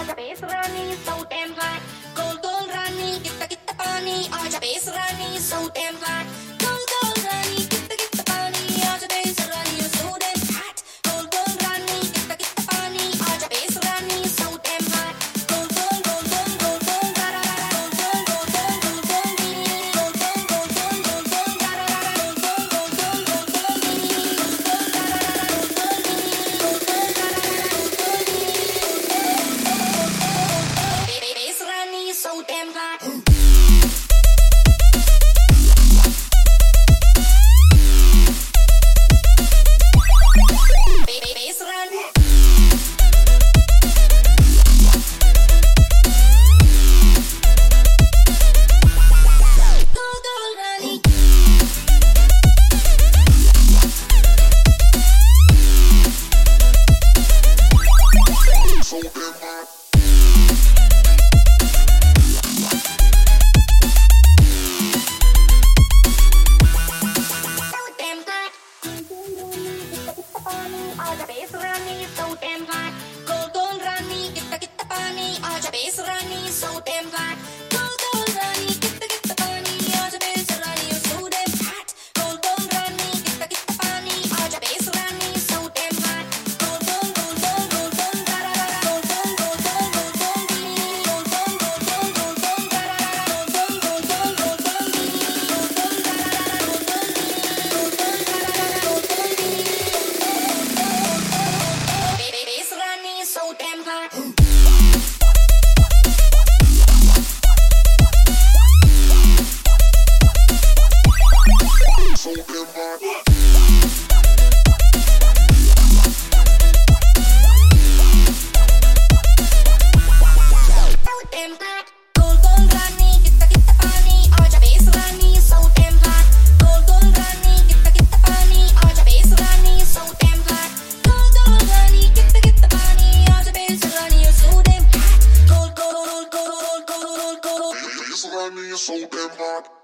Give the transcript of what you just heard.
आजा बेस रानी so damn hot. Gold gold रानी कित्ता पानी आजा बेस रानी so damn hot. Gold gold रानी कित्ता पानी आजा बेस रानी you're so damn hot. Gold gold रानी कित्ता पानी आजा बेस रानी so damn hot. Gold gold gold gold gold gold da da da gold gold gold gold gold gold gold gold gold gold da da da gold gold gold gold gold Bass Rani so damn hot. Bass Rani. Gold gold Rani. So damn hot. आजा बेस रानी so damn hot. Gold gold रानी कित्ता पानी आजा बेस रानी so damn hot. Gold gold रानी कित्ता पानी आजा बेस रानी you're so damn hot. Gold gold रानी कित्ता पानी आजा बेस रानी so damn hot. Gold gold gold gold gold gold da da da gold gold gold gold gold gold gold gold gold gold gold da da da gold gold gold gold gold gold Bass Rani so damn hot. So damn hot. So damn hot. Gold gold Rani कित्ता पानी आजा बेस रानी so damn hot. Gold gold Rani कित्ता पानी आजा बेस रानी so damn hot. Gold gold Rani कित्ता पानी आजा बेस रानी you're so damn hot. Gold gold gold gold gold gold gold. Bass Rani so damn hot.